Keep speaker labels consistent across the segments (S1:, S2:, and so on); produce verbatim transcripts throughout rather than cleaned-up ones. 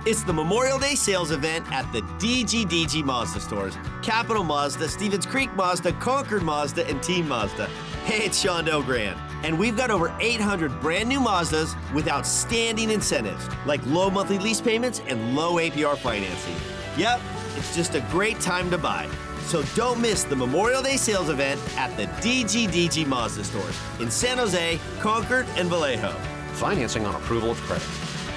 S1: It's the Memorial Day sales event at the D G D G Mazda stores. Capital Mazda, Stevens Creek Mazda, Concord Mazda, and Team Mazda. Hey, it's Sean Delgrand. And we've got over eight hundred brand new Mazdas with outstanding incentives, like low monthly lease payments and low A P R financing. Yep, it's just a great time to buy. So don't miss the Memorial Day sales event at the D G D G Mazda stores in San Jose, Concord, and Vallejo.
S2: Financing on approval of credit.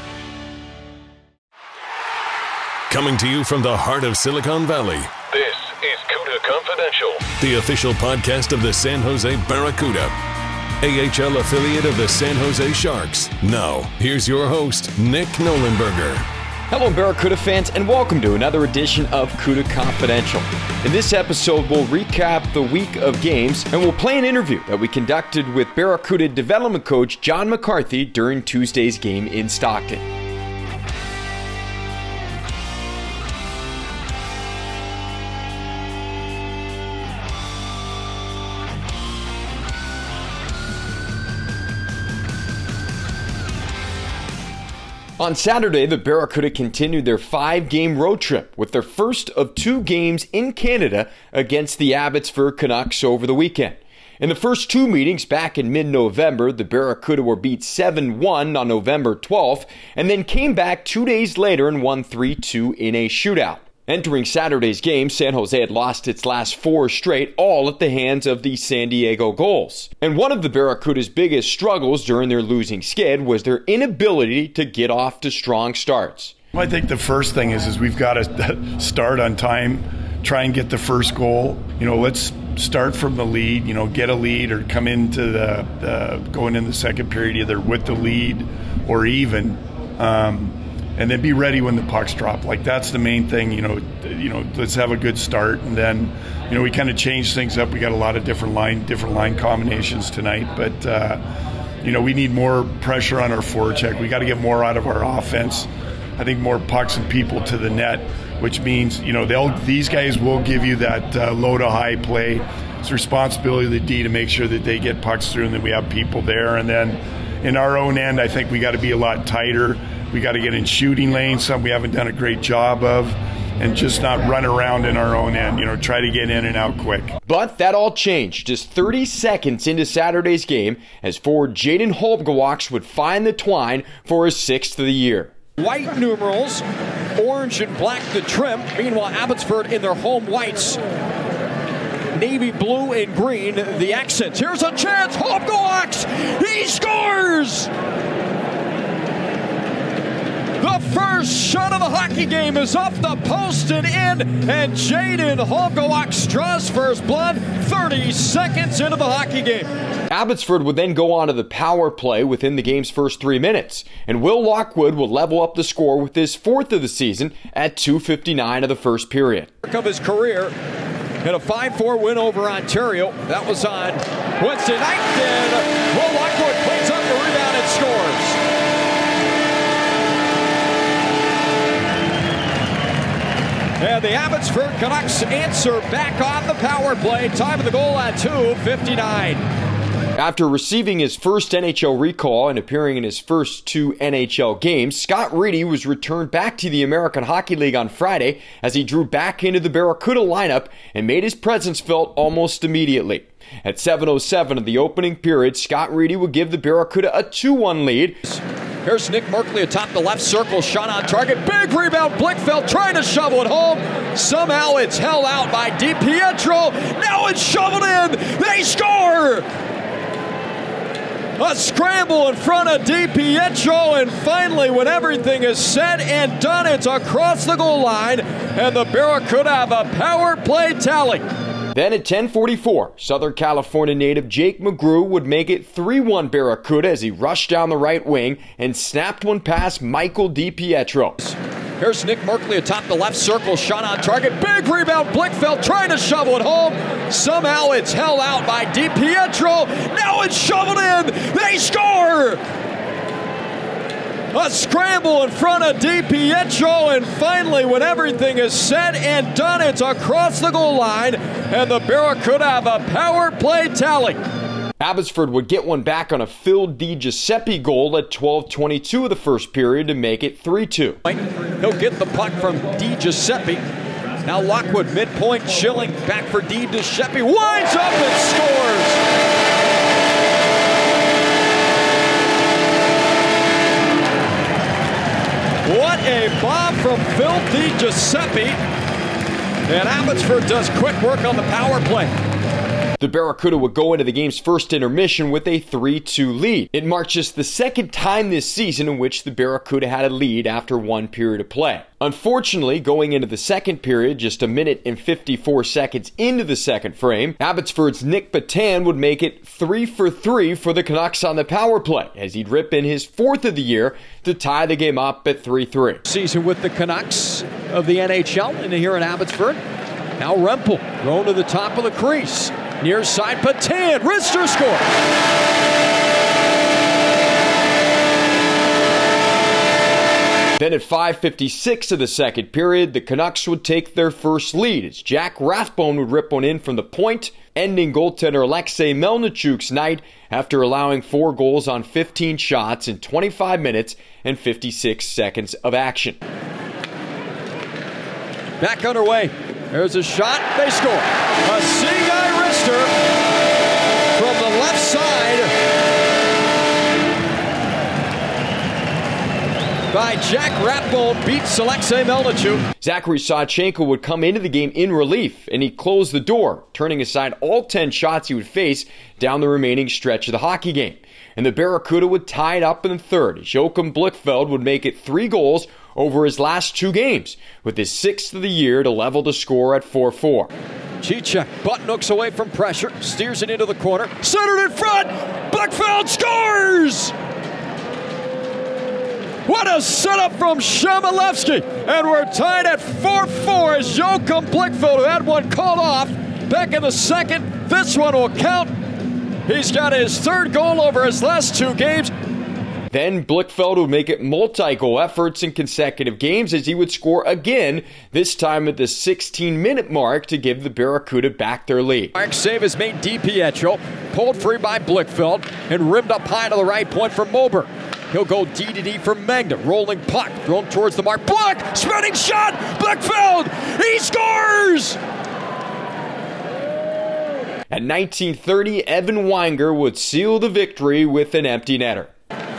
S3: Coming to you from the heart of Silicon Valley,
S4: this is CUDA Confidential,
S3: the official podcast of the San Jose Barracuda, A H L affiliate of the San Jose Sharks. Now, here's your host, Nick Nolenberger.
S5: Hello, Barracuda fans, and welcome to another edition of CUDA Confidential. In this episode, we'll recap the week of games, and we'll play an interview that we conducted with Barracuda development coach John McCarthy during Tuesday's game in Stockton. On Saturday, the Barracuda continued their five-game road trip with their first of two games in Canada against the Abbotsford Canucks over the weekend. In the first two meetings back in mid-November, the Barracuda were beat seven one on November twelfth and then came back two days later and won three two in a shootout. Entering Saturday's game, San Jose had lost its last four straight, all at the hands of the San Diego Gulls. And one of the Barracuda's biggest struggles during their losing skid was their inability to get off to strong starts.
S6: I think the first thing is, is we've got to start on time, try and get the first goal. You know, let's start from the lead, you know, get a lead or come into the, the going in the second period either with the lead or even. Um, And then be ready when the pucks drop. Like, that's the main thing, you know, you know, let's have a good start. And then, you know, we kind of changed things up. We got a lot of different line, different line combinations tonight. But, uh, you know, we need more pressure on our forecheck. We got to get more out of our offense. I think more pucks and people to the net, which means, you know, they'll these guys will give you that uh, low to high play. It's the responsibility of the D to make sure that they get pucks through and that we have people there. And then in our own end, I think we got to be a lot tighter. We got to get in shooting lanes, something we haven't done a great job of, and just not run around in our own end, you know, try to get in and out quick.
S5: But that all changed just thirty seconds into Saturday's game as forward Jayden Halbgewachs would find the twine for his sixth of the year.
S7: White numerals, orange and black the trim. Meanwhile, Abbotsford in their home whites. Navy blue and green, the accents. Here's a chance, Halbgewachs! He scores! The first shot of the hockey game is off the post and in, and Jayden Halbgewachs draws first blood thirty seconds into the hockey game.
S5: Abbotsford would then go on to the power play within the game's first three minutes, and Will Lockwood will level up the score with his fourth of the season at two fifty-nine of the first period.
S7: Of his career in a five four win over Ontario. That was on Wednesday night, and Will Lockwood cleans up the rebound and scores. And the Abbotsford Canucks answer back on the power play. Time of the goal at two fifty-nine.
S5: After receiving his first N H L recall and appearing in his first two N H L games, Scott Reedy was returned back to the American Hockey League on Friday as he drew back into the Barracuda lineup and made his presence felt almost immediately. At seven oh seven of the opening period, Scott Reedy would give the Barracuda a two one lead.
S7: Here's Nick Merkley atop the left circle, shot on target. Big rebound, Blichfeld trying to shovel it home. Somehow it's held out by DiPietro. Now it's shoveled in. They score! A scramble in front of DiPietro, and finally, when everything is said and done, it's across the goal line, and the Barracuda have a power play tally.
S5: Then at ten forty-four, Southern California native Jake McGrew would make it three one Barracuda as he rushed down the right wing and snapped one past Michael DiPietro.
S7: Here's Nick Merkley atop the left circle, shot on target. Big rebound, Blichfeld trying to shovel it home. Somehow it's held out by DiPietro. Now it's shoveled in. They score! A scramble in front of DiPietro, and finally, when everything is said and done, it's across the goal line, and the Barracuda have a power play tally.
S5: Abbotsford would get one back on a Phil DiGiuseppe goal at twelve twenty-two of the first period to make it three two.
S7: He'll get the puck from DiGiuseppe. Now Lockwood midpoint, Schilling back for DiGiuseppe, winds up and scores! What a bomb from Phil DiGiuseppe. And Abbotsford does quick work on the power play.
S5: The Barracuda would go into the game's first intermission with a three two lead. It marked just the second time this season in which the Barracuda had a lead after one period of play. Unfortunately, going into the second period, just a minute and fifty-four seconds into the second frame, Abbotsford's Nick Patan would make it three for three for the Canucks on the power play, as he'd rip in his fourth of the year to tie the game up at three three.
S7: Season with the Canucks of the N H L and here in Abbotsford. Now Rempel thrown to the top of the crease. Near side, Patan, wrister score.
S5: Then at five fifty-six of the second period, the Canucks would take their first lead as Jack Rathbone would rip one in from the point, ending goaltender Alexei Melnichuk's night after allowing four goals on fifteen shots in twenty-five minutes and fifty-six seconds of action.
S7: Back underway. There's a shot. They score. A Seaguy wrister from the left side by Jack Rathbone beats Alexei Melnichuk.
S5: Zachary Sawchenko would come into the game in relief, and he closed the door, turning aside all ten shots he would face down the remaining stretch of the hockey game. And the Barracuda would tie it up in the third as Joachim Blichfeld would make it three goals over his last two games, with his sixth of the year to level the score at four four.
S7: Cicek button hooks away from pressure, steers it into the corner, centered in front, Blichfeld scores! What a setup from Chmelevski, and we're tied at four four as Joachim Blichfeld, who had one called off back in the second. This one will count. He's got his third goal over his last two games.
S5: Then Blichfeld would make it multi-goal efforts in consecutive games as he would score again, this time at the sixteen-minute mark to give the Barracuda back their lead.
S7: Mark save is made DiPietro, pulled free by Blichfeld, and rimmed up high to the right point for Moberg. He'll go D to D for Magna, rolling puck, thrown towards the mark. Block, spinning shot, Blichfeld, he scores!
S5: At nineteen thirty, Evan Weinger would seal the victory with an empty netter.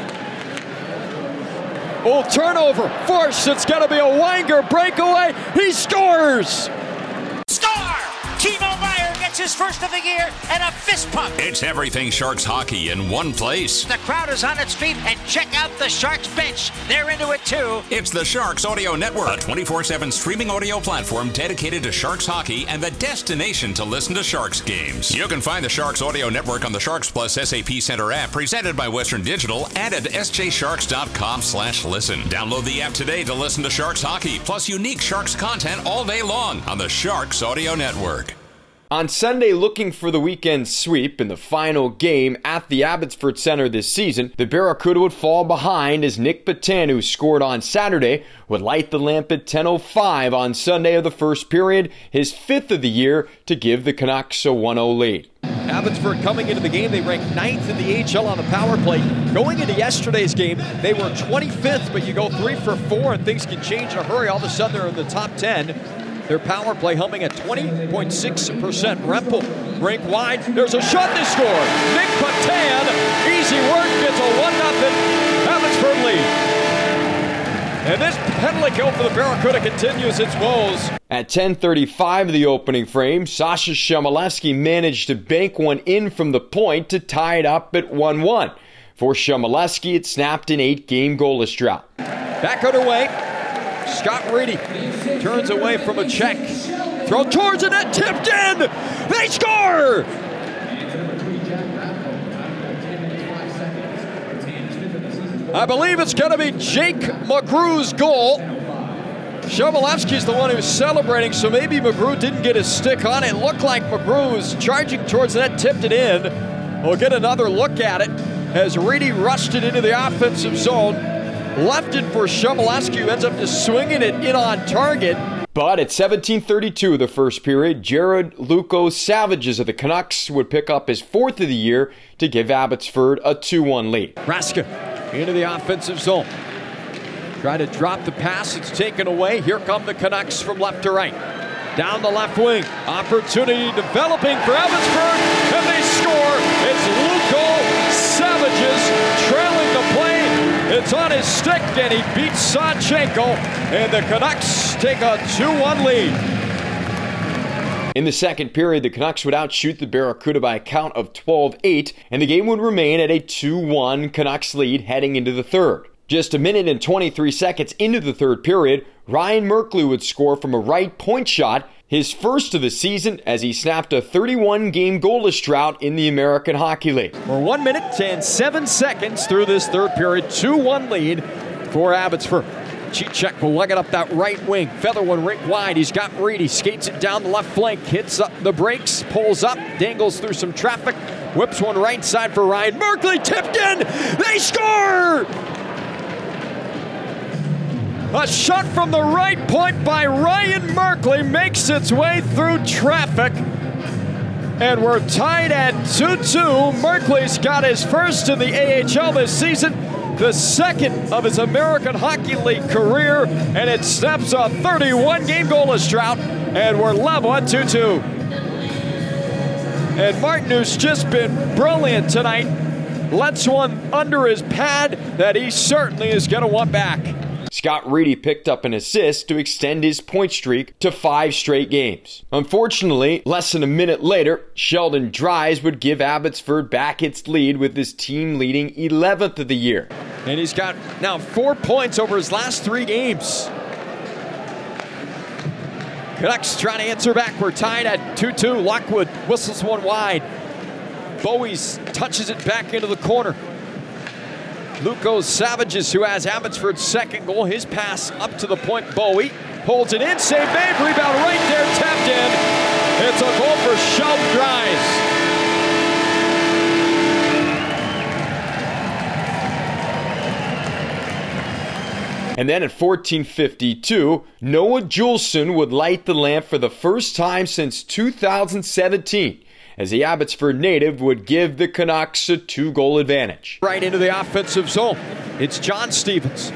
S7: Oh, turnover, force, it's got to be a Weinger breakaway, he scores!
S8: Score! Timo Meier gets his first of the year and a fist pump.
S9: It's everything Sharks hockey in one place.
S8: The crowd is on its feet, and check out the Sharks bench. They're into it too.
S9: It's the Sharks Audio Network, a twenty-four seven streaming audio platform dedicated to Sharks hockey and the destination to listen to Sharks games. You can find the Sharks Audio Network on the Sharks Plus S A P Center app presented by Western Digital and at s j sharks dot com slash listen. Download the app today to listen to Sharks hockey, plus unique Sharks content all day long on the Sharks Audio Network.
S5: On Sunday, looking for the weekend sweep in the final game at the Abbotsford Center this season, the Barracuda would fall behind as Nick Patan, who scored on Saturday, would light the lamp at ten oh five on Sunday of the first period, his fifth of the year, to give the Canucks a one oh lead.
S7: Abbotsford coming into the game, they ranked ninth in the A H L on the power play. Going into yesterday's game, they were twenty-fifth, but you go three for four and things can change in a hurry. All of a sudden they're in the top ten. Their power play humming at twenty point six percent. Rempel, rink wide. There's a shot, they score. Nick Patan, easy work, gets a one nothing Abbotsford lead. And this penalty kill for the Barracuda continues its woes.
S5: At ten thirty-five of the opening frame, Sasha Chmelevski managed to bank one in from the point to tie it up at one one. For Chmelevski, it snapped an eight-game goalless drought.
S7: Back underway. Scott Reedy turns away from a check. Throw towards the net, tipped in! They score! I believe it's going to be Jake McGrew's goal. Chmelevski's the one who's celebrating, so maybe McGrew didn't get his stick on it. It looked like McGrew was charging towards the net, tipped it in. We'll get another look at it as Reedy rushed it into the offensive zone. Left it for Chmelevski, who ends up just swinging it in on target.
S5: But at seventeen thirty-two of the first period, Jared Luco Savages of the Canucks would pick up his fourth of the year to give Abbotsford a two one lead.
S7: Raska into the offensive zone. Try to drop the pass. It's taken away. Here come the Canucks from left to right. Down the left wing. Opportunity developing for Abbotsford. And they score. It's Luco Savages trailing the play. It's on his stick and he beats Sanchenko. And the Canucks take a two one lead.
S5: In the second period, the Canucks would outshoot the Barracuda by a count of twelve eight, and the game would remain at a two one Canucks lead heading into the third. Just a minute and twenty-three seconds into the third period, Ryan Merkley would score from a right point shot, his first of the season, as he snapped a thirty-one game goalless drought in the American Hockey League.
S7: We're one minute and seven seconds through this third period, two one lead for Abbotsford. Cicek will leg it up that right wing. Feather one right wide. He's got Reed. He skates it down the left flank. Hits up the brakes. Pulls up. Dangles through some traffic. Whips one right side for Ryan Merkley. Tipped in. They score! A shot from the right point by Ryan Merkley makes its way through traffic. And we're tied at two two. Merkley's got his first in the A H L this season. The second of his American Hockey League career, and it snaps a thirty-one game goalless drought, and we're level at two two. And Martin, who's just been brilliant tonight, lets one under his pad that he certainly is going to want back.
S5: Scott Reedy picked up an assist to extend his point streak to five straight games. Unfortunately, less than a minute later, Sheldon Dries would give Abbotsford back its lead with his team leading eleventh of the year.
S7: And he's got now four points over his last three games. Canucks trying to answer back. We're tied at two two. Lockwood whistles one wide. Bowie's touches it back into the corner. Luco Savages, who has Abbotsford's second goal. His pass up to the point. Bowie holds it in. Save made. Rebound right there. Tapped in. It's a goal for Sheldon Dries.
S5: And then at fourteen fifty-two, Noah Juleson would light the lamp for the first time since two thousand seventeen, as the Abbotsford native would give the Canucks a two-goal advantage.
S7: Right into the offensive zone. It's John Stevens.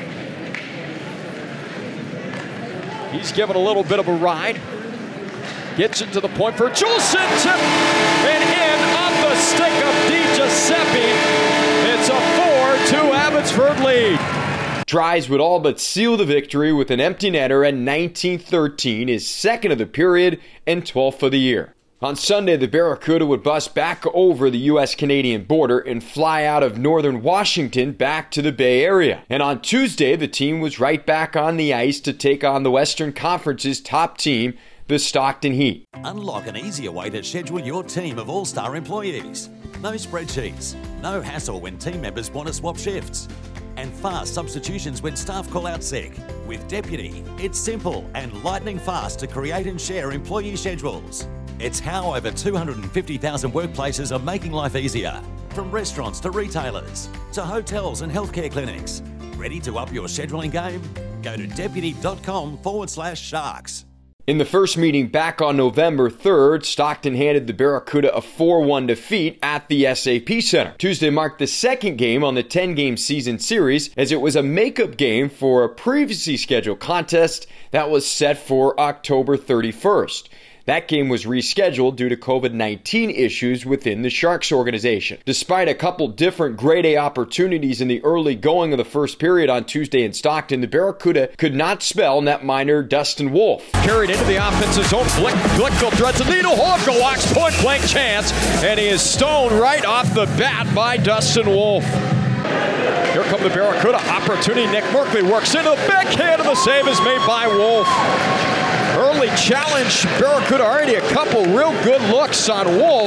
S7: He's given a little bit of a ride. Gets it to the point for Juleson. Tip and in off the stick of Di Giuseppe. It's a four two Abbotsford lead.
S5: Dries would all but seal the victory with an empty netter at nineteen thirteen, his second of the period and twelfth of the year. On Sunday, the Barracuda would bust back over the U S Canadian border and fly out of northern Washington back to the Bay Area. And on Tuesday, the team was right back on the ice to take on the Western Conference's top team, the Stockton Heat.
S10: Unlock an easier way to schedule your team of all-star employees. No spreadsheets, no hassle when team members want to swap shifts, and fast substitutions when staff call out sick. With Deputy, it's simple and lightning fast to create and share employee schedules. It's how over two hundred fifty thousand workplaces are making life easier. From restaurants to retailers, to hotels and healthcare clinics. Ready to up your scheduling game? Go to deputy.com forward slash sharks.
S5: In the first meeting back on November third, Stockton handed the Barracuda a four one defeat at the S A P Center. Tuesday marked the second game on the ten-game season series, as it was a makeup game for a previously scheduled contest that was set for October thirty-first. That game was rescheduled due to covid nineteen issues within the Sharks organization. Despite a couple different grade A opportunities in the early going of the first period on Tuesday in Stockton, the Barracuda could not spell netminder Dustin Wolf.
S7: Carried into the offensive zone. Blick, Blickville threads a needle. Hawk walks point blank chance, and he is stoned right off the bat by Dustin Wolf. Here come the Barracuda. Opportunity. Nick Merkley works into the backhand, and the save is made by Wolf. Early challenge. Barracuda already a couple real good looks on Wolf,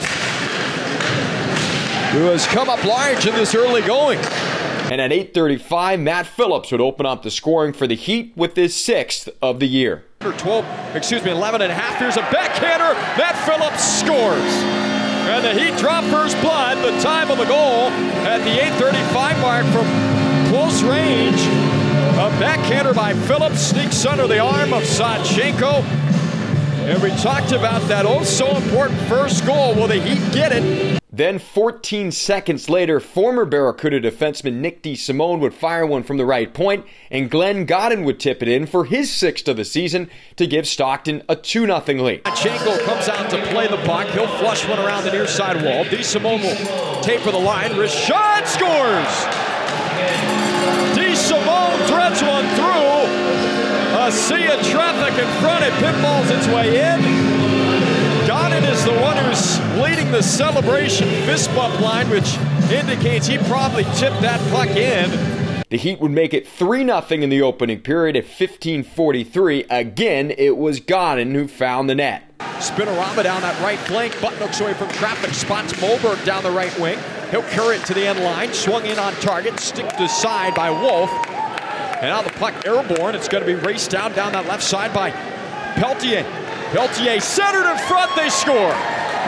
S7: who has come up large in this early going.
S5: And at eight thirty-five, Matt Phillips would open up the scoring for the Heat with his sixth of the year.
S7: twelve, excuse me, eleven and a half. Here's a backhander. Matt Phillips scores. And the Heat drop first blood. The time of the goal at the eight thirty-five mark from close range A backhander by Phillips sneaks under the arm of Sanchenko. And we talked about that oh so important first goal. Will the Heat get it?
S5: Then fourteen seconds later, former Barracuda defenseman Nick DeSimone would fire one from the right point, and Glenn Godden would tip it in for his sixth of the season to give Stockton a two nothing lead.
S7: Sanchenko comes out to play the puck. He'll flush one around the near side wall. DeSimone will taper the line. Rashad scores! DeSimone threads one through. A sea of traffic in front. It pinballs its way in. Godden is the one who's leading the celebration fist bump line, which indicates he probably tipped that puck in.
S5: The Heat would make it three nothing in the opening period at fifteen forty-three. Again, it was Godden who found the net.
S7: Spinorama down that right flank. Button hooks away from traffic. Spots Moberg down the right wing. He'll carry it to the end line. Swung in on target. Stick to side by Wolf. And now the puck airborne. It's going to be raced down down that left side by Peltier. Peltier centered in front, they score.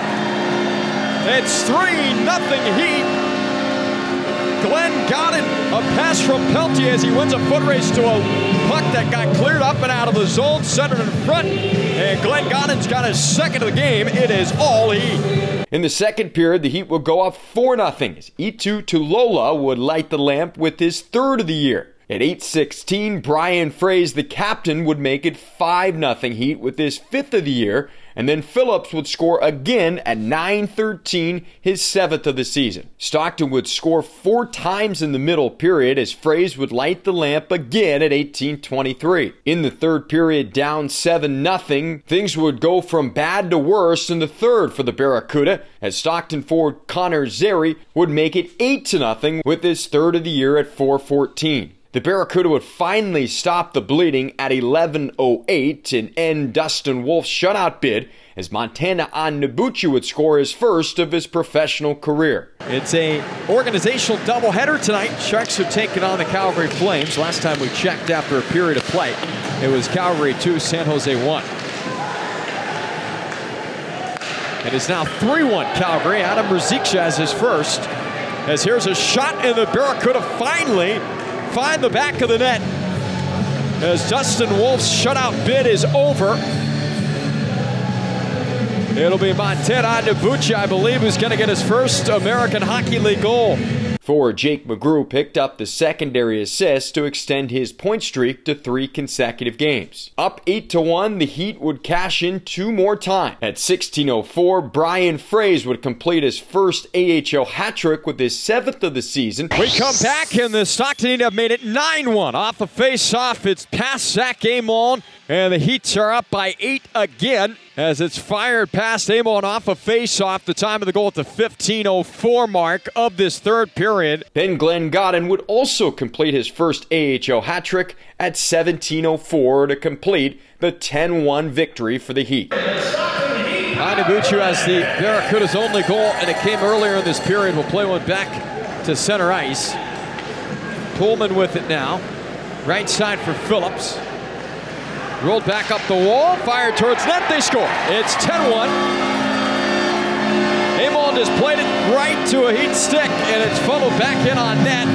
S7: It's three nothing Heat. Glenn Godden, a pass from Peltier as he wins a foot race to a puck that got cleared up and out of the zone, centered in front. And Glenn Godden's got his second of the game. It is all Heat.
S5: In the second period, the Heat will go up four nothing as Itu Tulola would light the lamp with his third of the year. At eight sixteen, Brian Fraze, the captain, would make it five nothing Heat with his fifth of the year, and then Phillips would score again at nine thirteen, his seventh of the season. Stockton would score four times in the middle period as Fraze would light the lamp again at eighteen twenty-three. In the third period, down seven nothing, things would go from bad to worse in the third for the Barracuda as Stockton forward Connor Zary would make it eight to nothing with his third of the year at four fourteen. The Barracuda would finally stop the bleeding at eleven oh eight and end Dustin Wolf's shutout bid as Montana Onyebuchi would score his first of his professional career.
S7: It's a organizational doubleheader tonight. Sharks are taking on the Calgary Flames. Last time we checked after a period of play, it was Calgary two, San Jose one. It is now three one Calgary. Adam Ruzicka has his first. As here's a shot, and the Barracuda finally find the back of the net as Dustin Wolf's shutout bid is over. It'll be Montana Onyebuchi, I believe, who's going to get his first American Hockey League goal.
S5: Forward Jake McGrew picked up the secondary assist to extend his point streak to three consecutive games. Up eight to one, the Heat would cash in two more times. At sixteen oh four, Brian Fraze would complete his first A H L hat-trick with his seventh of the season.
S7: We come back, and the Stockton Heat have made it nine one. Off the face-off, it's past Zach Amon, and the Heats are up by eight again as it's fired past Amon off a face-off. The time of the goal at the fifteen oh four mark of this third period.
S5: Then Glenn Godden would also complete his first A H L hat-trick at seventeen oh four to complete the ten one victory for the Heat.
S7: Onyebuchi has the Barracuda's only goal, and it came earlier in this period. We'll play one back to center ice. Pullman with it now. Right side for Phillips. Rolled back up the wall, fired towards net, they score. It's ten one. Amon just played it right to a Heat stick, and it's funneled back in on net.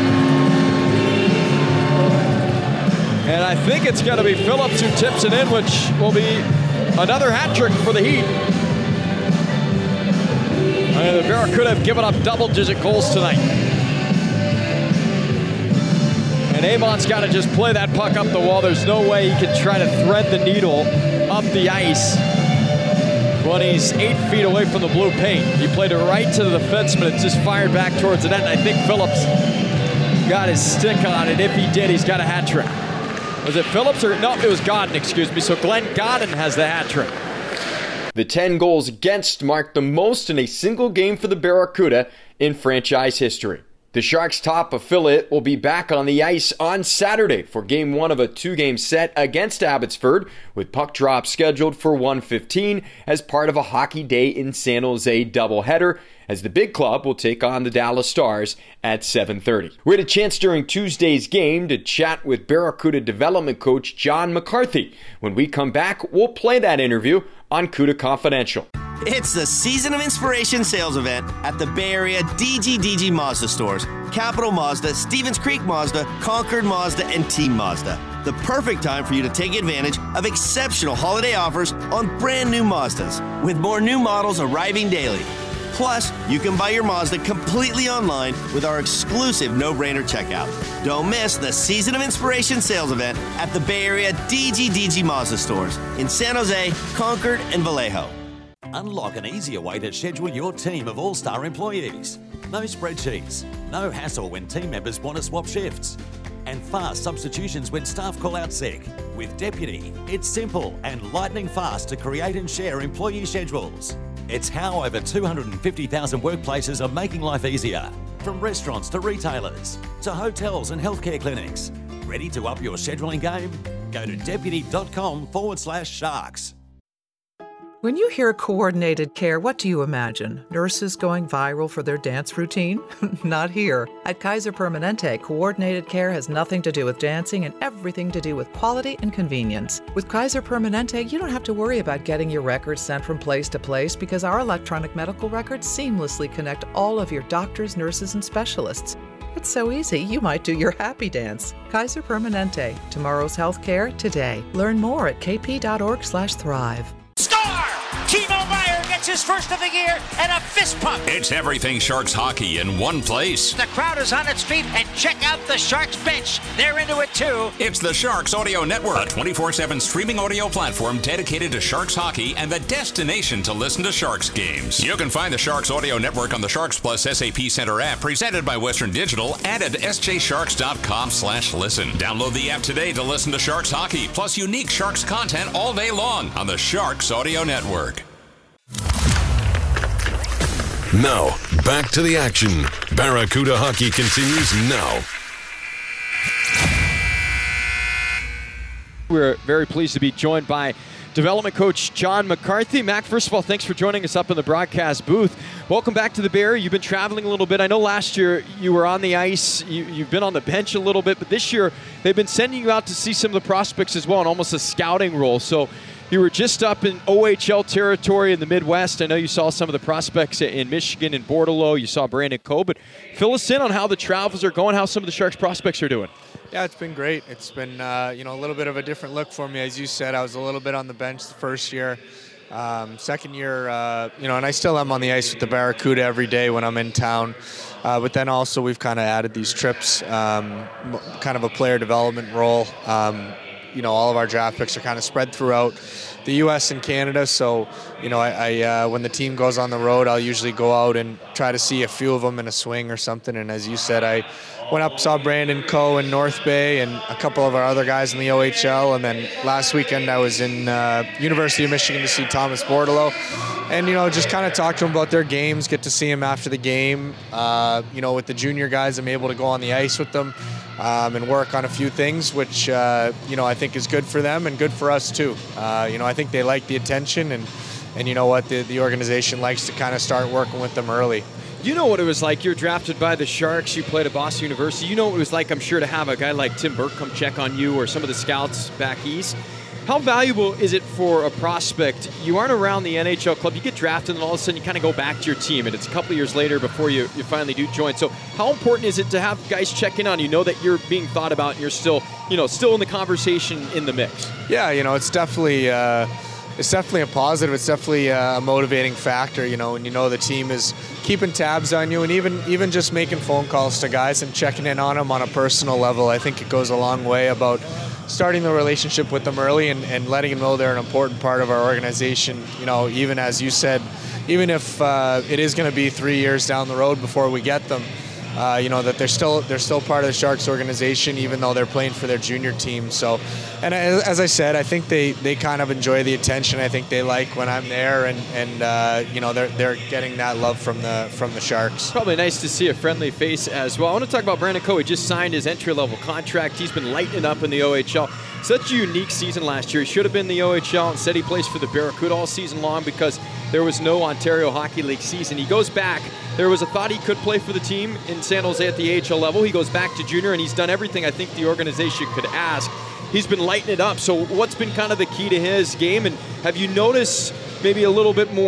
S7: And I think it's going to be Phillips who tips it in, which will be another hat trick for the Heat. And the Barracuda have given up double-digit goals tonight. And Amon's got to just play that puck up the wall. There's no way he can try to thread the needle up the ice when he's eight feet away from the blue paint. He played it right to the defenseman. It's just fired back towards the net. And I think Phillips got his stick on it. If he did, he's got a hat trick. Was it Phillips or no? It was Godden, excuse me. So Glenn Godden has the hat trick.
S5: The ten goals against marked the most in a single game for the Barracuda in franchise history. The Sharks' top affiliate will be back on the ice on Saturday for game one of a two-game set against Abbotsford, with puck drop scheduled for one fifteen as part of a Hockey Day in San Jose doubleheader, as the big club will take on the Dallas Stars at seven thirty. We had a chance during Tuesday's game to chat with Barracuda development coach John McCarthy. When we come back, we'll play that interview on CUDA Confidential.
S1: It's the Season of Inspiration sales event at the Bay Area D G D G Mazda stores. Capital Mazda, Stevens Creek Mazda, Concord Mazda, and Team Mazda. The perfect time for you to take advantage of exceptional holiday offers on brand new Mazdas, with more new models arriving daily. Plus, you can buy your Mazda completely online with our exclusive no-brainer checkout. Don't miss the Season of Inspiration sales event at the Bay Area D G D G Mazda stores in San Jose, Concord, and Vallejo.
S10: Unlock an easier way to schedule your team of all-star employees. No spreadsheets, no hassle when team members want to swap shifts, and fast substitutions when staff call out sick. With Deputy, it's simple and lightning fast to create and share employee schedules. It's how over two hundred fifty thousand workplaces are making life easier. From restaurants to retailers, to hotels and healthcare clinics. Ready to up your scheduling game? Go to deputy.com forward slash sharks.
S11: When you hear coordinated care, what do you imagine? Nurses going viral for their dance routine? Not here. At Kaiser Permanente, coordinated care has nothing to do with dancing and everything to do with quality and convenience. With Kaiser Permanente, you don't have to worry about getting your records sent from place to place because our electronic medical records seamlessly connect all of your doctors, nurses, and specialists. It's so easy, you might do your happy dance. Kaiser Permanente. Tomorrow's healthcare today. Learn more at kp.org slash thrive.
S8: Timo Meier gets his first of the year and a fist pump.
S9: It's everything Sharks hockey in one place.
S8: The crowd is on its feet, and check out the Sharks bench. They're into it too.
S9: It's the Sharks Audio Network, a twenty-four seven streaming audio platform dedicated to Sharks hockey and the destination to listen to Sharks games. You can find the Sharks Audio Network on the Sharks Plus S A P Center app presented by Western Digital and at s j sharks dot com slash listen. Download the app today to listen to Sharks hockey, plus unique Sharks content all day long on the Sharks Audio Network.
S3: Now, back to the action. Barracuda hockey continues now.
S7: We're very pleased to be joined by development coach John McCarthy. Mac, first of all, thanks for joining us up in the broadcast booth. Welcome back to the Bay Area. You've been traveling a little bit. I know last year you were on the ice. You, you've been on the bench a little bit, but this year they've been sending you out to see some of the prospects as well in almost a scouting role. So you were just up in O H L territory in the Midwest. I know you saw some of the prospects in Michigan and Bordelot. You saw Brandon Coe, but fill us in on how the travels are going, how some of the Sharks prospects are doing.
S12: Yeah, it's been great. It's been uh, you know a little bit of a different look for me. As you said, I was a little bit on the bench the first year. Um, second year, uh, you know, and I still am on the ice with the Barracuda every day when I'm in town. Uh, but then also we've kind of added these trips, um, kind of a player development role. Um, you know, all of our draft picks are kind of spread throughout the U S and Canada. So, you know, I, I uh, when the team goes on the road, I'll usually go out and try to see a few of them in a swing or something. And as you said, I went up, saw Brandon Coe in North Bay and a couple of our other guys in the O H L. And then last weekend I was in uh, University of Michigan to see Thomas Bordelot. And, you know, just kind of talk to them about their games, get to see them after the game. Uh, you know, with the junior guys, I'm able to go on the ice with them. Um, and work on a few things, which, uh, you know, I think is good for them and good for us, too. Uh, you know, I think they like the attention, and, and you know what, the, the organization likes to kind of start working with them early.
S7: You know what it was like. You're drafted by the Sharks. You played at Boston University. You know what it was like, I'm sure, to have a guy like Tim Burke come check on you or some of the scouts back east. How valuable is it for a prospect? You aren't around the N H L club. You get drafted, and all of a sudden you kind of go back to your team, and it's a couple of years later before you, you finally do join. So how important is it to have guys check in on you, know that you're being thought about and you're still, you know, still in the conversation, in the mix?
S12: Yeah, you know, it's definitely uh, it's definitely a positive. It's definitely a motivating factor, you know, and you know the team is keeping tabs on you, and even even just making phone calls to guys and checking in on them on a personal level. I think it goes a long way about starting the relationship with them early and, and letting them know they're an important part of our organization. You know, even as you said, even if uh, it is going to be three years down the road before we get them, uh, you know, that they're still they're still part of the Sharks organization, even though they're playing for their junior team. So, and as I said, I think they, they kind of enjoy the attention. I think they like when I'm there, and and uh, you know, they're they're getting that love from the from the Sharks.
S7: Probably nice to see a friendly face as well. I want to talk about Brandon Coe. He just signed his entry-level contract. He's been lighting up in the O H L. Such a unique season last year. He should have been in the O H L. Instead, he plays for the Barracuda all season long because there was no Ontario Hockey League season. He goes back. There was a thought he could play for the team in San Jose at the A H L level. He goes back to junior, and he's done everything I think the organization could ask. He's been lighting it up. So what's been kind of the key to his game? And have you noticed maybe a little bit more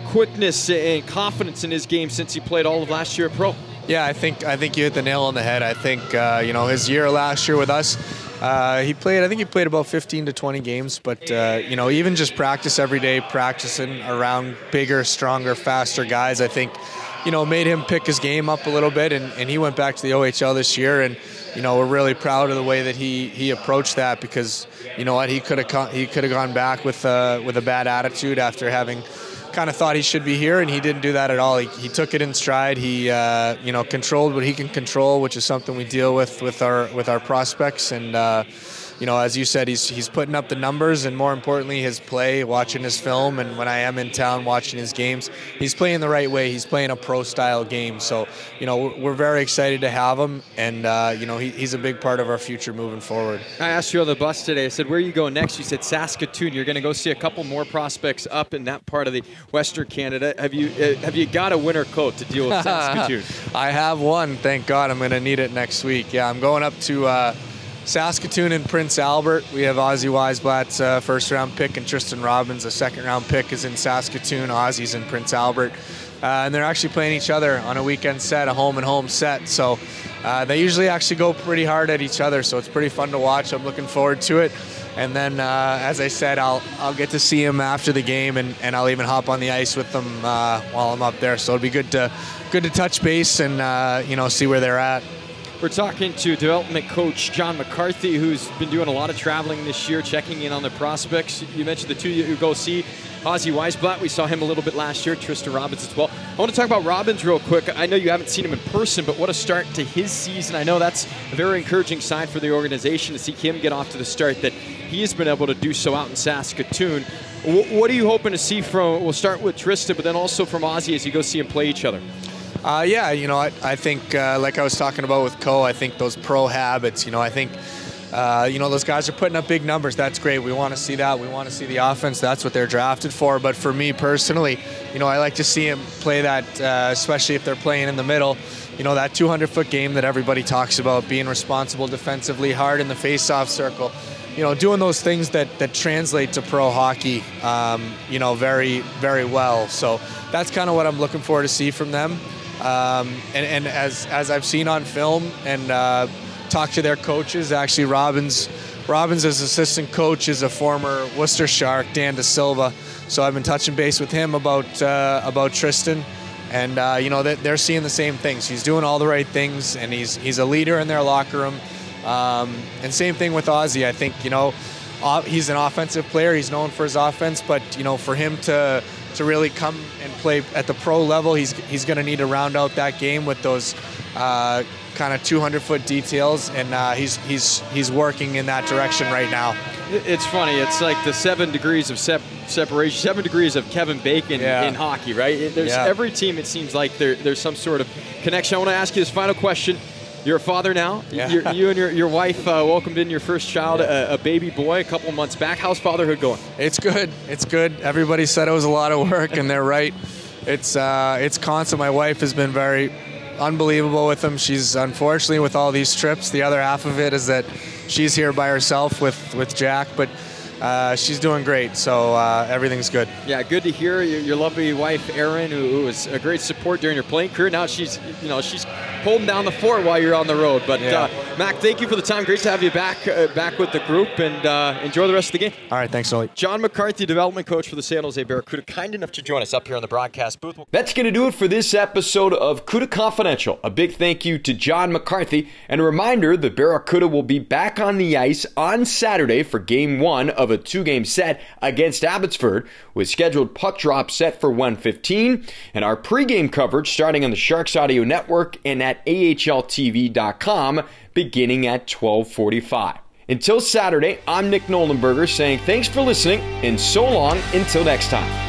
S7: quickness and confidence in his game since he played all of last year at pro.
S12: Yeah, I think I think you hit the nail on the head. I think uh, you know his year last year with us, uh, he played. I think he played about fifteen to twenty games. But uh, you know, even just practice every day, practicing around bigger, stronger, faster guys, I think, you know, made him pick his game up a little bit. And, and he went back to the O H L this year, and you know, we're really proud of the way that he he approached that, because you know what, he could have he could have gone back with uh, with a bad attitude after having kind of thought he should be here, and he didn't do that at all. He, he took it in stride. He uh, you know controlled what he can control, which is something we deal with with our with our prospects. And uh, you know, as you said, he's he's putting up the numbers, and more importantly, his play. Watching his film, and when I am in town watching his games, he's playing the right way. He's playing a pro-style game. So you know, we're very excited to have him, and uh, you know, he, he's a big part of our future moving forward.
S7: I asked you on the bus today, I said, where are you going next? You said Saskatoon. You're going to go see a couple more prospects up in that part of the Western Canada. Have you uh, have you got a winter coat to deal with Saskatoon?
S12: I have one. Thank God. I'm going to need it next week. Yeah, I'm going up to uh, Saskatoon and Prince Albert. We have Ozzy Weisblatt's uh, first round pick, and Tristan Robbins, a second round pick, is in Saskatoon. Ozzy's in Prince Albert. Uh, and they're actually playing each other on a weekend set, a home and home set. So uh, they usually actually go pretty hard at each other. So it's pretty fun to watch. I'm looking forward to it. And then, uh, as I said, I'll I'll get to see him after the game, and, and I'll even hop on the ice with them uh, while I'm up there. So it'll be good to good to touch base and uh, you know see where they're at.
S7: We're talking to development coach John McCarthy, who's been doing a lot of traveling this year, checking in on the prospects. You mentioned the two you go see. Ozzy Weisblatt, we saw him a little bit last year, Tristan Robbins as well. I want to talk about Robbins real quick. I know you haven't seen him in person, but what a start to his season. I know that's a very encouraging sign for the organization to see him get off to the start that he has been able to do so out in Saskatoon. What are you hoping to see from, we'll start with Tristan, but then also from Ozzy as you go see him play each other?
S12: Uh, yeah, you know, I, I think, uh, like I was talking about with Cole, I think those pro habits, you know, I think, uh, you know, those guys are putting up big numbers. That's great. We want to see that. We want to see the offense. That's what they're drafted for. But for me personally, you know, I like to see him play that, uh, especially if they're playing in the middle, you know, that two hundred foot game that everybody talks about, being responsible defensively, hard in the face-off circle. You know, doing those things that, that translate to pro hockey, um, you know, very, very well. So that's kind of what I'm looking for to see from them. Um, and, and as as I've seen on film and uh, talked to their coaches, actually Robbins, Robbins as assistant coach is a former Worcester Shark, Dan De Silva. So I've been touching base with him about uh, about Tristan, and uh, you know they're seeing the same things. He's doing all the right things, and he's he's a leader in their locker room. Um, and same thing with Ozzy. I think you know he's an offensive player. He's known for his offense, but you know for him to to really come and play at the pro level, he's he's going to need to round out that game with those uh, kind of two hundred foot details, and uh, he's he's he's working in that direction right now.
S7: It's funny. It's like the seven degrees of sep- separation, seven degrees of Kevin Bacon
S12: yeah.
S7: in hockey, right? There's
S12: yeah.
S7: every team. It seems like there, there's some sort of connection. I want to ask you this final question. You're a father now.
S12: Yeah.
S7: You're, you and your, your wife uh, welcomed in your first child, a, a baby boy, a couple months back. How's fatherhood going?
S12: It's good. It's good. Everybody said it was a lot of work, and they're right. It's uh, it's constant. My wife has been very unbelievable with him. She's unfortunately with all these trips. The other half of it is that she's here by herself with, with Jack, but uh, she's doing great. So uh, everything's good.
S7: Yeah, good to hear. Your, your lovely wife, Erin, who, who was a great support during your playing career. Now she's, you know, she's holding down the fort while you're on the road. But
S12: yeah.
S7: uh, Mac, thank you for the time. Great to have you back, uh, back with the group, and uh, enjoy the rest of the game.
S12: All right, thanks, Noli.
S7: John McCarthy, development coach for the San Jose Barracuda, kind enough to join us up here on the broadcast booth.
S5: That's going to do it for this episode of CUDA Confidential. A big thank you to John McCarthy, and a reminder, the Barracuda will be back on the ice on Saturday for game one of a two-game set against Abbotsford, with scheduled puck drop set for one fifteen, and our pregame coverage starting on the Sharks Audio Network and at A H L T V dot com beginning at twelve forty-five. Until Saturday, I'm Nick Nolenberger saying thanks for listening, and so long until next time.